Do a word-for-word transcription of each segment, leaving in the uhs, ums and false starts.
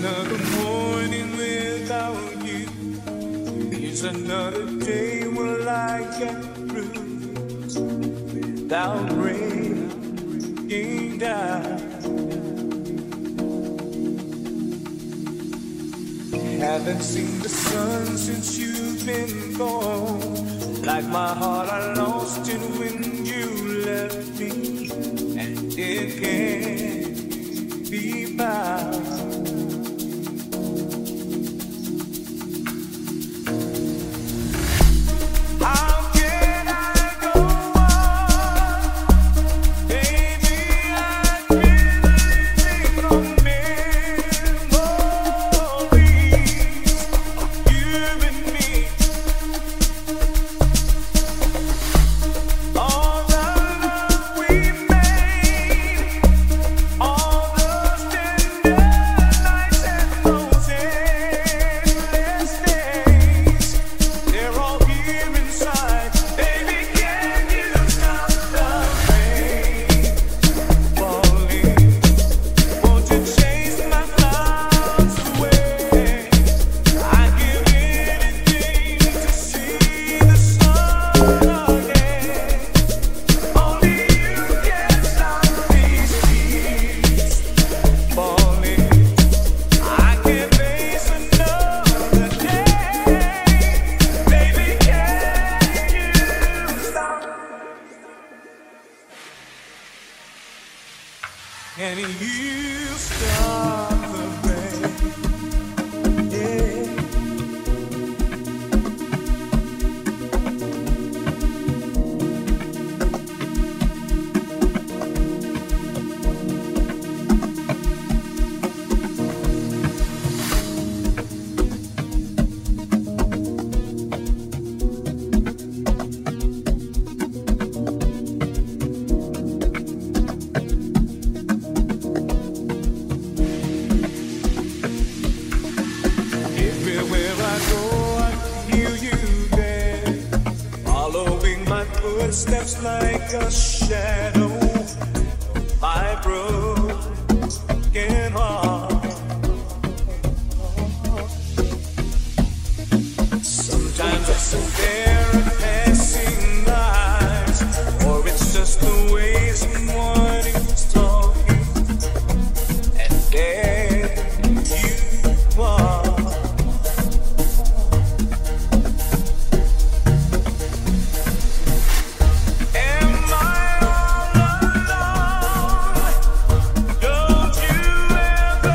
Another morning without you is another day will I get through without breaking down. Haven't seen the sun since you've been gone. Like my heart, I lost it when you left me, and it can't be found. And you stop the rain, yeah. Footsteps like a shadow, my broken heart. Sometimes I sit there and passing eyes, or it's just the way someone's talking, and there you are. Am I all alone? Don't you ever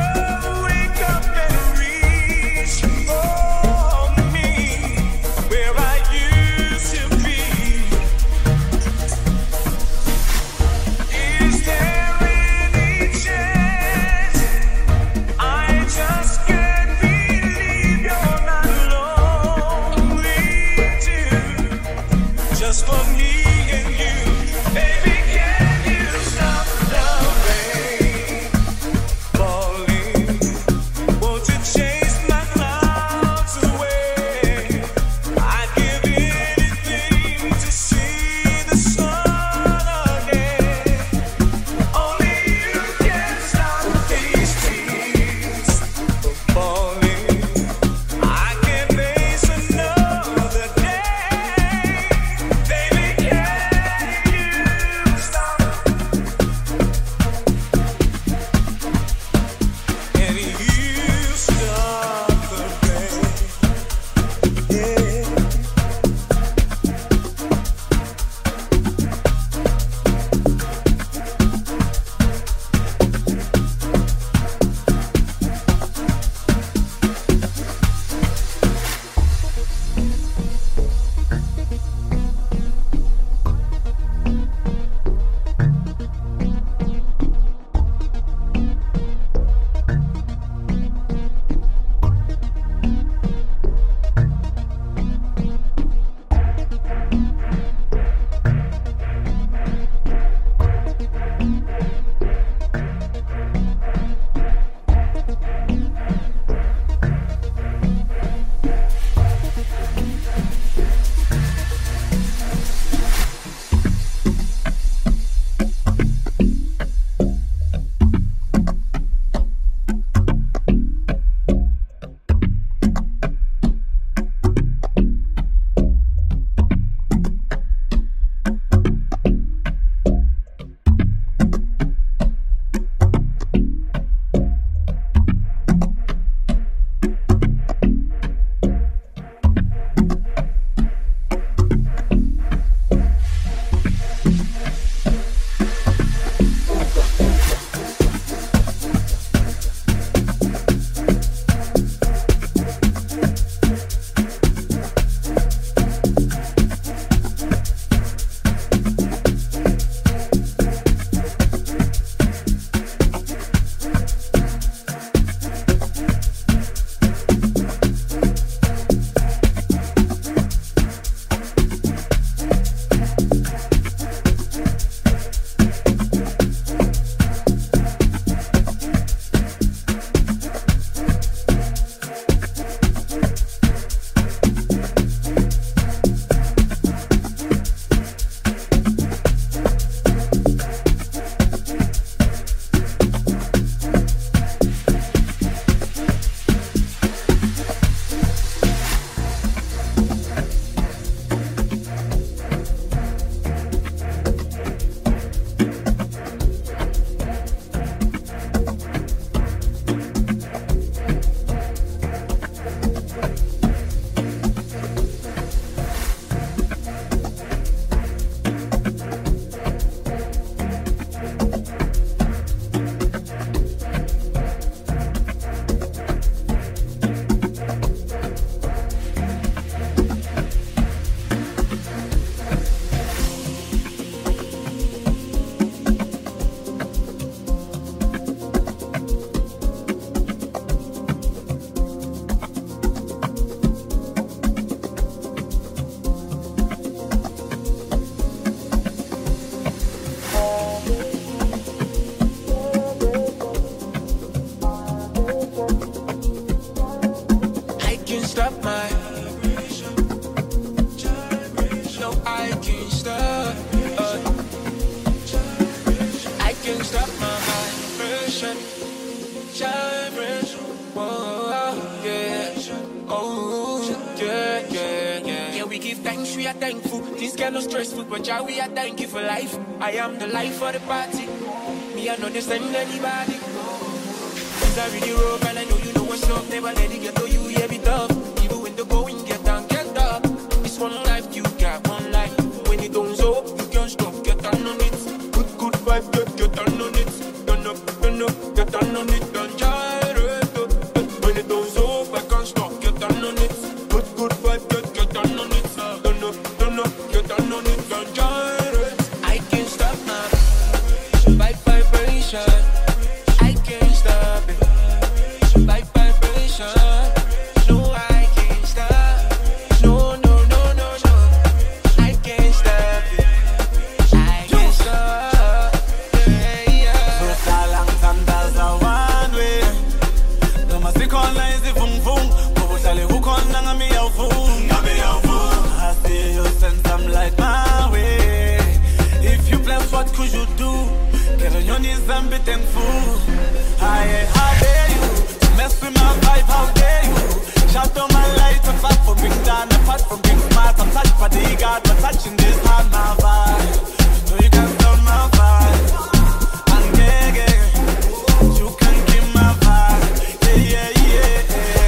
shine fresh. Oh, yeah. Oh, yeah, yeah, yeah. Yeah, we give thanks, we are thankful. Things get no stressful, but yeah, we are thank you for life. I am the life of the party. Me, I know this send anybody. Things are really rough, and I know you know what's up. Never let it get to you, yeah, be tough. Even when the going get down, get up. It's one life, you got one life. When it don't up, you can't stop, get down on it. Good, good vibe, get, get down on it. Turn up, turn up, get down on it. Don't gyrate, when it don't up, I can't stop, get down on it. Good, good vibe, get, get down on it. Turn up, turn up, get down on it. Don't gyrate. I can't stop now. Vibe vibration. I can't stop it. Vibe vibration. No, I can't stop. No, no, no, no, no. I can't stop it. I can't stop. Yeah, yeah. So talang sandals are one way. No mas ikona izivungvung. Kubuhlale ukhona ngami yawuvung. Ngami yawuvung. I see you send some light my way. If you bless, what could you do? Get on your knees and be thankful. I, how dare you mess with my vibe? How dare you shut down my light? A fat from being down, a fat from being smart. I'm touched by the God, but touching this hard my vibe. No, you can't stop my vibe. And yeah, yeah, you can keep my vibe. Yeah, yeah, yeah.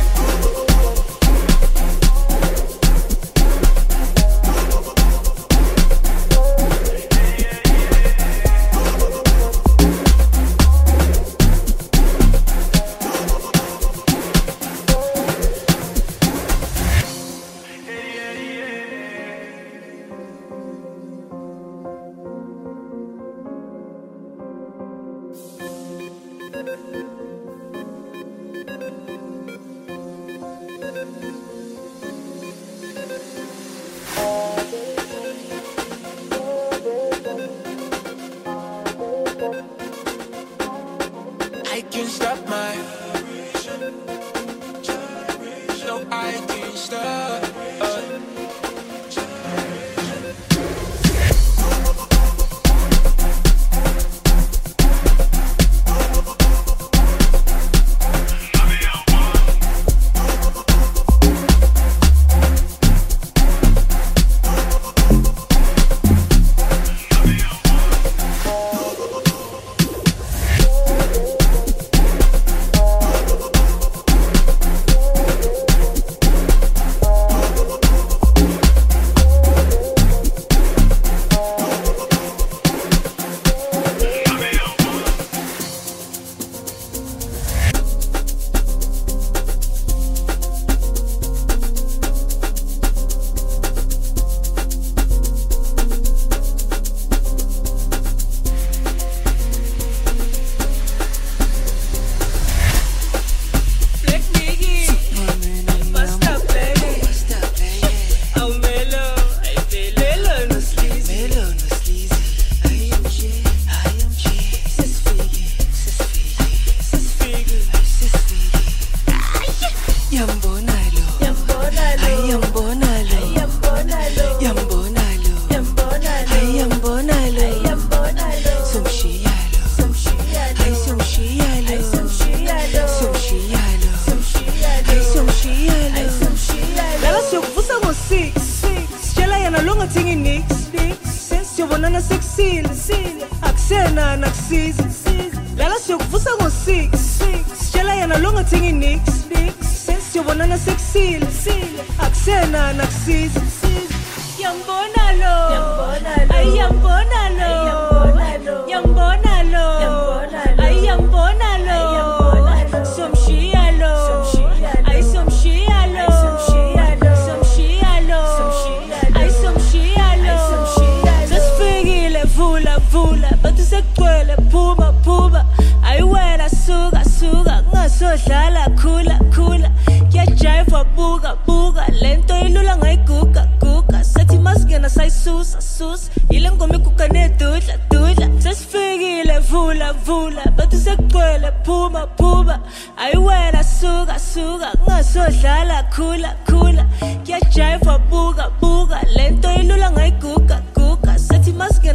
I can't stop my. No, I can't stop. Uh.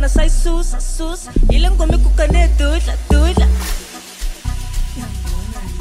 Susa, sus, ilang gumi ko ka na dudla, dudla. Yambona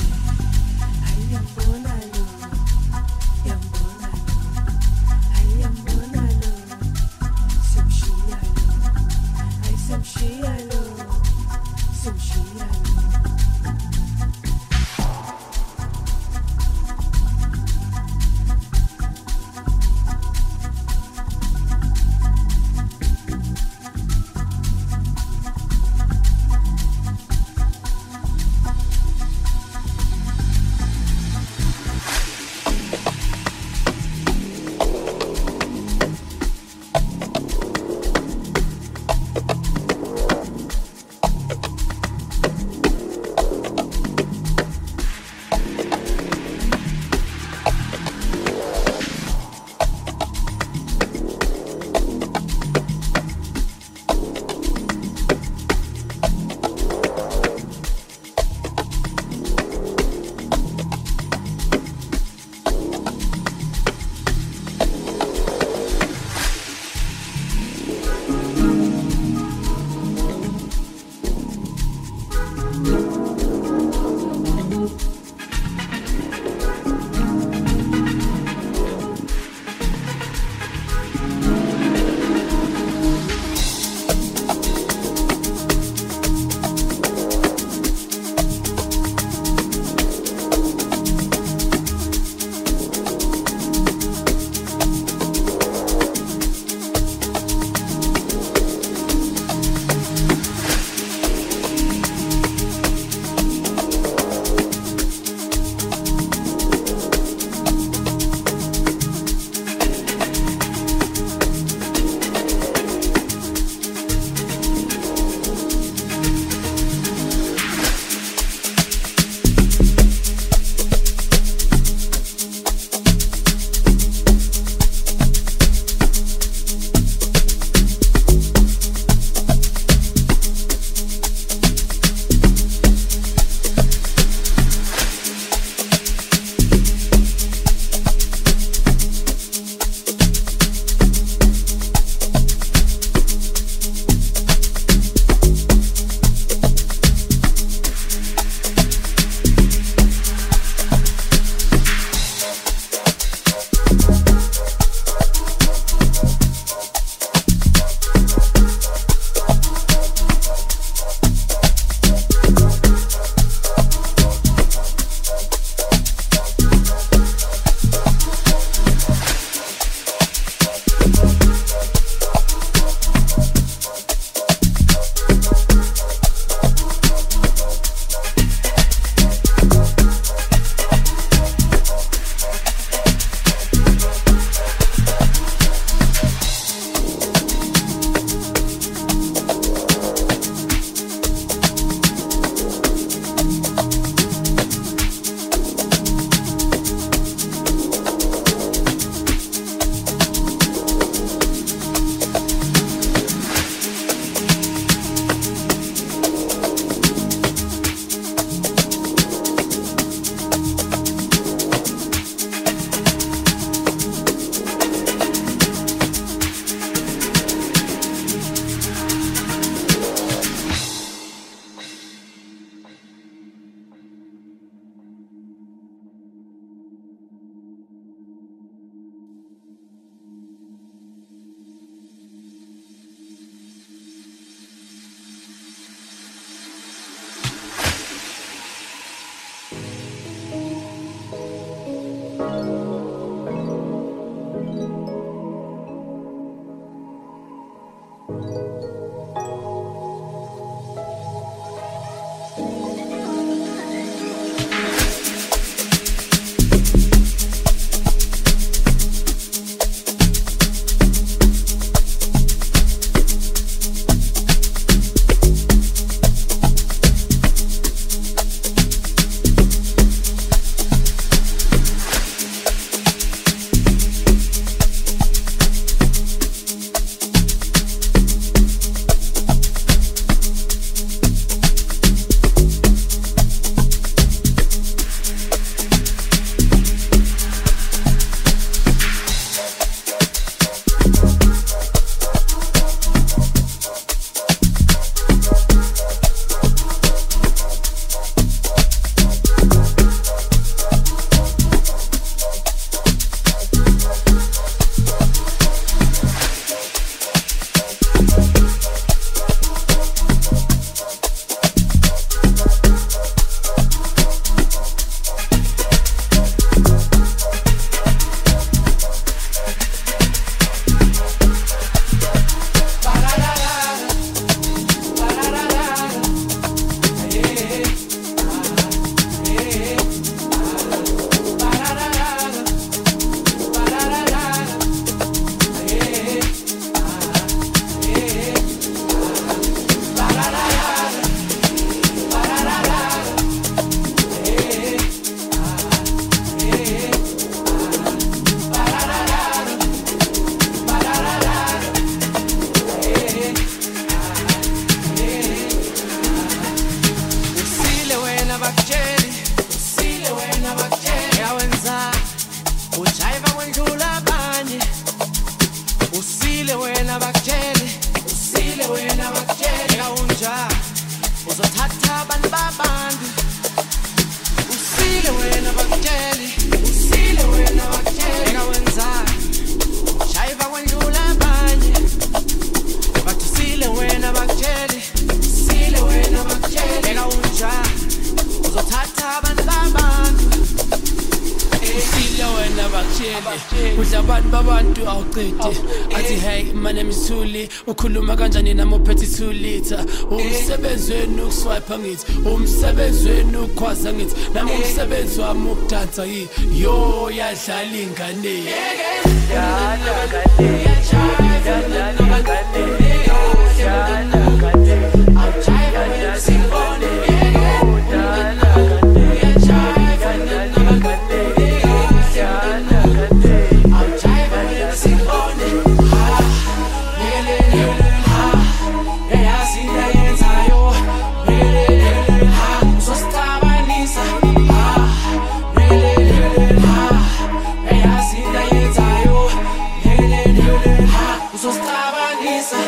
usile wena bakutsheli usile wena bakutsheli eka wenzani shayiva kwendlula abanye bathi usile wena bakutsheli usile wena bakutsheli eka unjani uzothatha abantu babantu usile wena bakutsheli udla abantu babantu awuqede athi hey my name is Thuli ukhuluma kanjani nami uphethe two liter umsebenzi wenu ukuswipe ngithi umsebenzi wenu ukukhwaza ngithi nami umsebenzi wami ukudansa yi yo yadlala ingane yadlala ingane yadlala ingane yadlala ingane awujayiva singone yadlala ingane yadlala ingane yadlala ingane awujayiva singone ha lele ha eyasinda yenzayo lele ha sostabanisa ha lele ha eyasinda yenzayo lele ha sostabanisa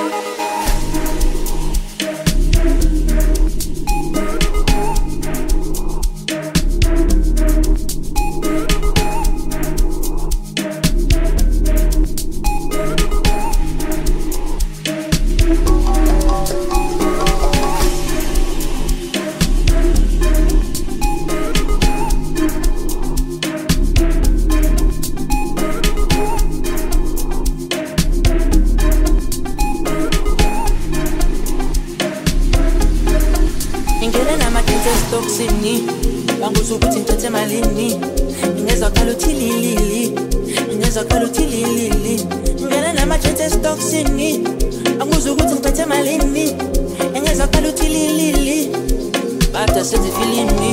toxini banguza ukuthi ngithathe malini ngingezwa khala uthililili ngingezwa khala uthililili ngena nama-chances toxini banguza ukuthi ngithathe malini ngingezwa khala uthililili bada sezifilimi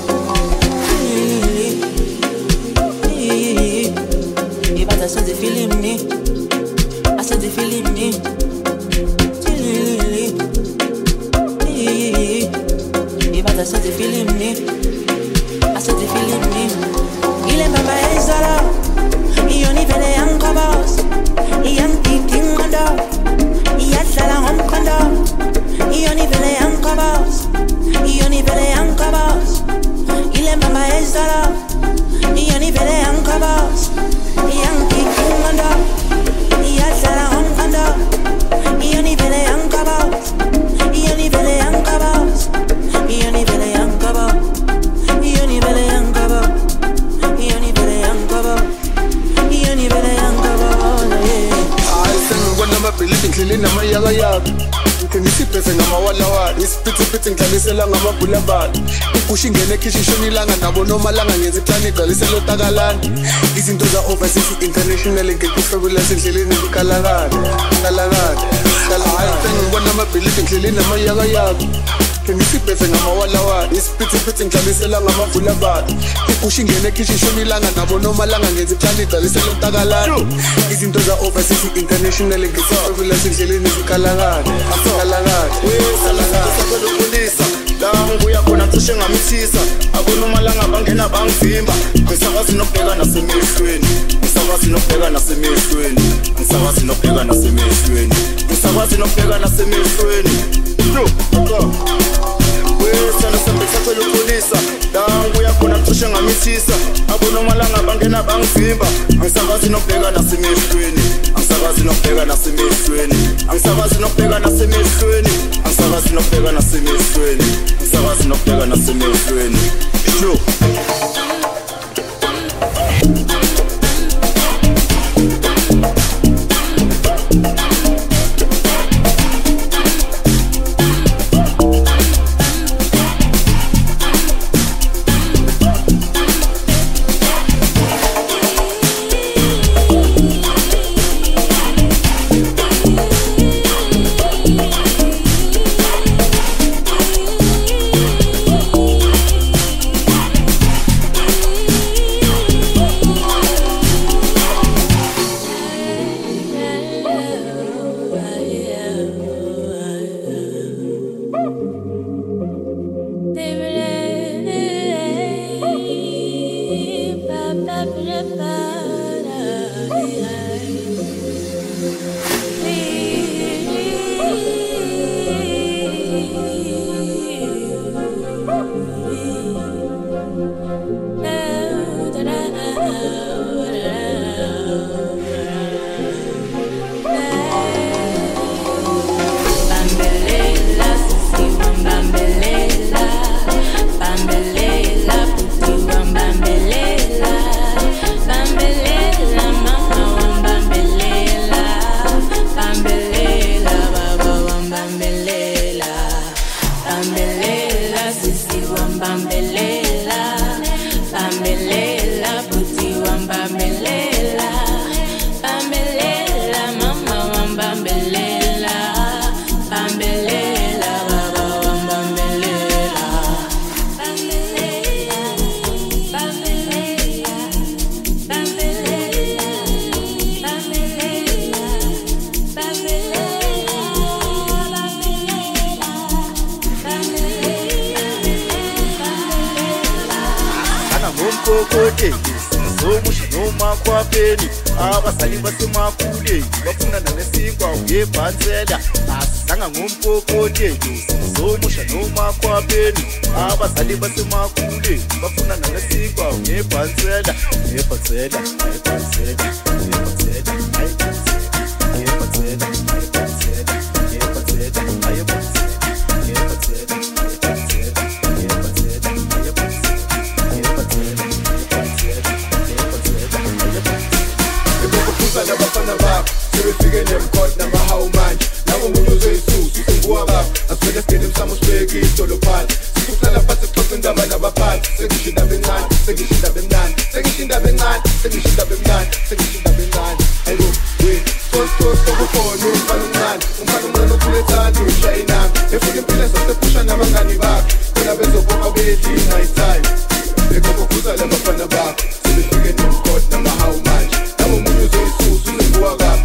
ibada sezifilimi asezifilimi I said the feeling me, I said the feeling me. Il est papa et Zara, il y en a des young covers, il y a des king under, il y a de la home condo, il y en a des young covers, il y en a des young covers. Il est papa et Zara, il y en a des young covers, il y a des king under, il y a de la home condo, il y en a des young covers, il y en a des young covers. Ioni vele yankaba, Ioni vele yankaba, Ioni vele yankaba, Ioni vele yankaba. I sing when I'm a believing clean in my yaga yaga. Can you see person I'm a walla walla? It's pretty pretty ngalisela ngama boulevard. Pushing ngene kishi shoni langa nabo noma langa ngenzi plan igalisela tagalana. Izinto za overseas international ngekufabulous endleleni ukalakana. Kalakana. I sing when I'm a believing clean in my yaga yaga. Can you see person I'm a walla walla? It's pretty pretty ngalisela ngama boulevard. Pushing ngene kishi shoni langa nabo noma langa ngenzi plan igalisela tagalana. Izinto za overseas international ngekufabulous endleleni ukalakana. Kalakana, kalakana, sakulisa, languya khona cishe ngamithisa, abonomalanga bangena bangivimba, ngisakwazi nokubheka nasemehlweni, ngisakwazi nokubheka nasemehlweni, ngisakwazi nokubheka nasemehlweni, ngisakwazi nokubheka nasemehlweni. No, go. Wesana sambesacela ukulisa, languya khona cishe ngamithisa, abonomalanga bangena bangivimba, ngisakwazi nokubheka nasemehlweni, ngisakwazi nokubheka nasemehlweni, ngisakwazi nokubheka nasemehlweni, ngisakwazi nokubheka nasemehlweni, ngisakwazi nokubheka nasemehlweni. No. ngompokoteni sizomusha nomakhwapheni abazali basemakhuleni bafuna nanesinkwa ngebhansela asizanga ngompokoteni sizomusha nomakhwapheni abazali basemakhuleni bafuna nanesinkwa ngebhansela ngebhansela ngebhansela ngebhansela ngebhansela Figure them cut number how man. Now we use a suit, you can go up. As well as get them some spray keys to the pan. So to la pass the clock in the man of a pan. Say you should have been none, say you should have been none, say you should have been none, say you should have been none, say you should have been none. Hello, wait, so so so before no man man, un man man no pull it out to shine now. If we can feel us the push and never gonna back. When I was up on bed in night time. They go for the love from the back. So they figure them cut number how much. Now we use a suit, you can go up.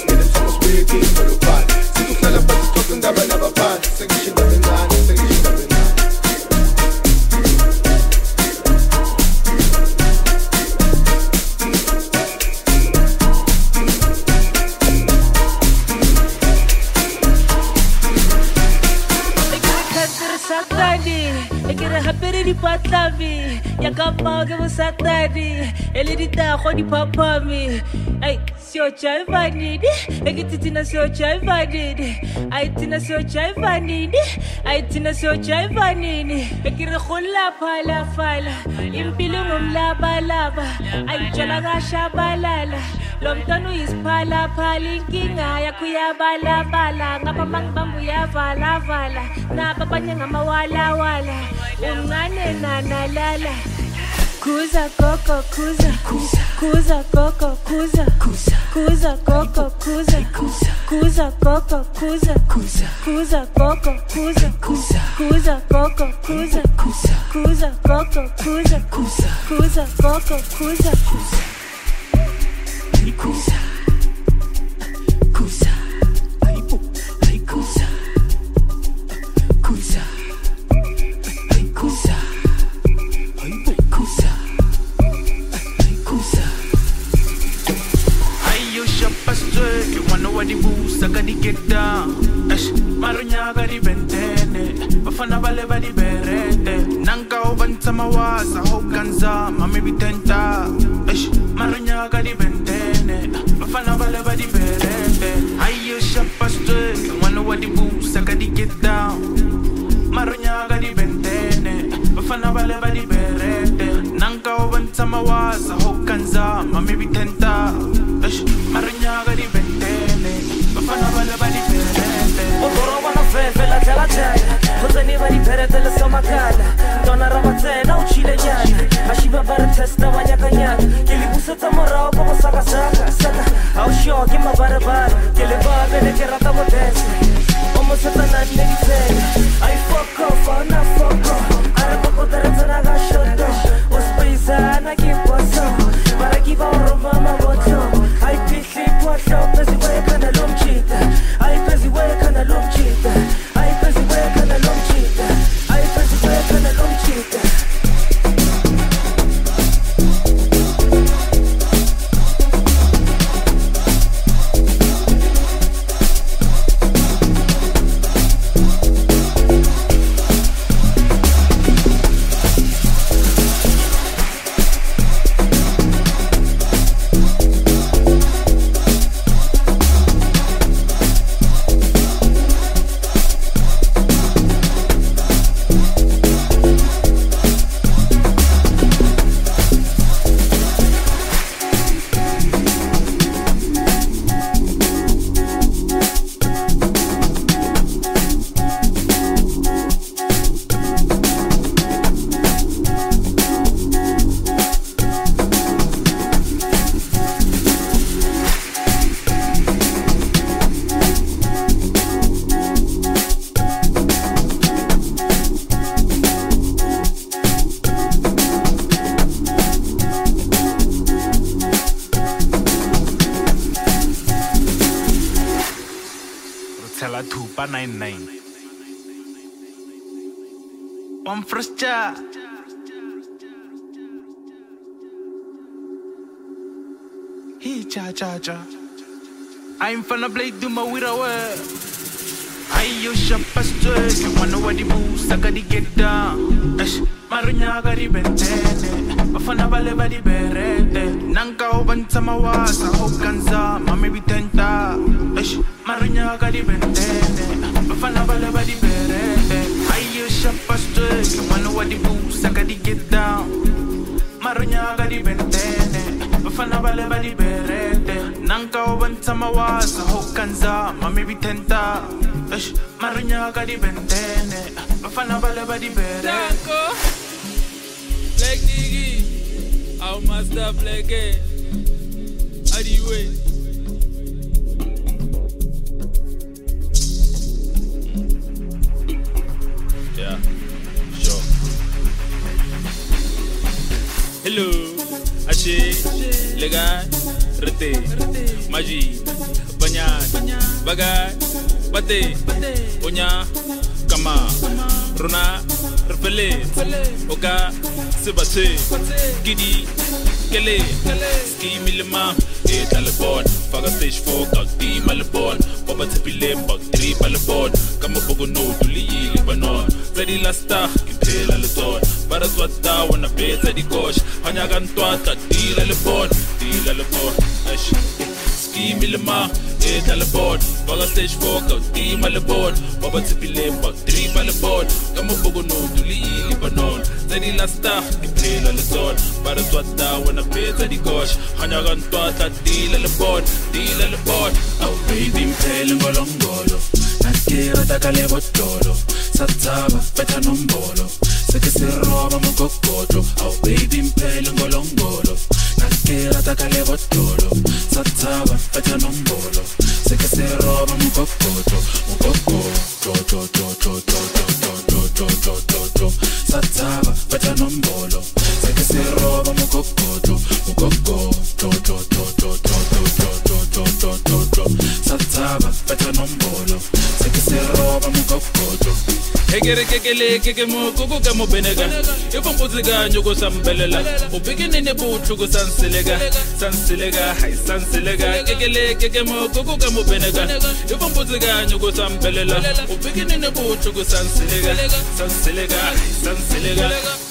Di papa mi ay sio chai vanidi ekitina sio chai vanidi ay tina sio chai vanidi ay tina sio chai vanini ekire khola phala phala impilo ngomlaba laba ay jala gasha balala lomntana uyisiphala phala inkinga yakho yabala bala ngapha mangibambu yavala vala naba abanye ngamawala wala umncane nanalala Kuza koko kuza kuza kuza koko kuza kuza kuza koko kuza kuza kuza koko kuza kuza kuza koko kuza kuza kuza koko kuza kuza kuza koko kuza kuza kuza koko kuza kuza kuza kuza ai bu ai kuza kuza ai kuza You wanna what the boost, I gotta get down. Ash, Marunya got the bentene. Bafana vale vale berete. Nanka obanta mawasa, hokanza, mami bitenta. Ash, Marunya got the bentene. Bafana vale vale berete. I you shop a straight. You wanna what the boost, I gotta get down. Marunya got the bentene. Bafana vale vale berete. Nanka obanta mawasa, hokanza, mami bitenta. Ash, Marunya got the Vela tela tela, cosa ne va di perete la somakala. Donna ramazzena uccide nyana, ashiva vara testa vanya kanyana. Che li bussa tamorao come saka saka saka. Au show che ma vara vara, che le va bene che rata modesta. Omo satana ne di sei. I fuck off, I na fuck off. Araba potere zana ga shotto. Ospisa na che posso. Para chi va a Roma ma voto. I pisi posso, pesi way kana lomchita. I pesi way kana lomchita. ninety-nine. One first cha. He cha cha cha. I'm finna play do my with away. I you shop a straight. You wanna what the boost? I gotta get down. Ash, Marunya gari bentene. Bafana bale badi berete. Nanka obanta mawasa hokanza. Mami bitenta. Ash, Marunya gari bentene. Bafana bale badi berete. I you shop a straight. You wanna what the boost? I gotta get down. Marunya gari bentene. Bafana bale badi berete. Nanka obanta mawasa hokanza. Mami bitenta. Ash, Marunya gari bentene. Bafana bale badi berete. Black nigga, how master black eh? How do you wait? Yeah, sure. Hello, Ache, Lega, Rete, Maji, Banyan, Bagay, Bate, Onya, Kama, Runa, Rfele, Oka, Sebate, Kidi, Kele, Ski Milima, eight Alabon, Faga Stage four, Kauti Malabon, Papa Tipile, Bak three Malabon, Kamabogo no, Tuli, Libanon, Zedi Lasta, Impel Alaton, Baraswata, Wana Pay, Zedi Kosh, Hanyagan Twata, Deal Alabon, Deal Alabon, Ash, Ski Milima, eight Alabon, Faga Stage four, Kauti Malabon, Papa Tipile, Bak three Malabon, Kamabogo no, Tuli, Libanon, Zedi Lasta, Impel Alaton, Baraswata, Wana Pay, Zedi Kosh, Hanyagan Twata, Deal Alabon, Deal Alabon, Oh baby, Impel Ngolongolo, Nakira Takale Botolo, Sataba, Beta Nombolo, Seke se roba Mokokoto, Oh baby, Impel Ngolongolo, Nakira Takale Botolo, Sataba, Beta Nombolo, Seke se roba Mokokoto, Mokoko, to to to to to to to to to to to Sataba, Beta Nombolo, Seke se roba Mokokoto, Mokoko, to to to to to to to to to to Sataba, Beta Nombolo, Seke se roba Mokokoto. Egere kekele keke mo kuku kamo benega. Ifo mpuziga nyuko sambelela. Ubigini ne butu ko sansilega. Sansilega, hai sansilega. Kekele keke mo kuku kamo benega. Ifo mpuziga nyuko sambelela. Ubigini ne butu ko sansilega. Sansilega, hai sansilega.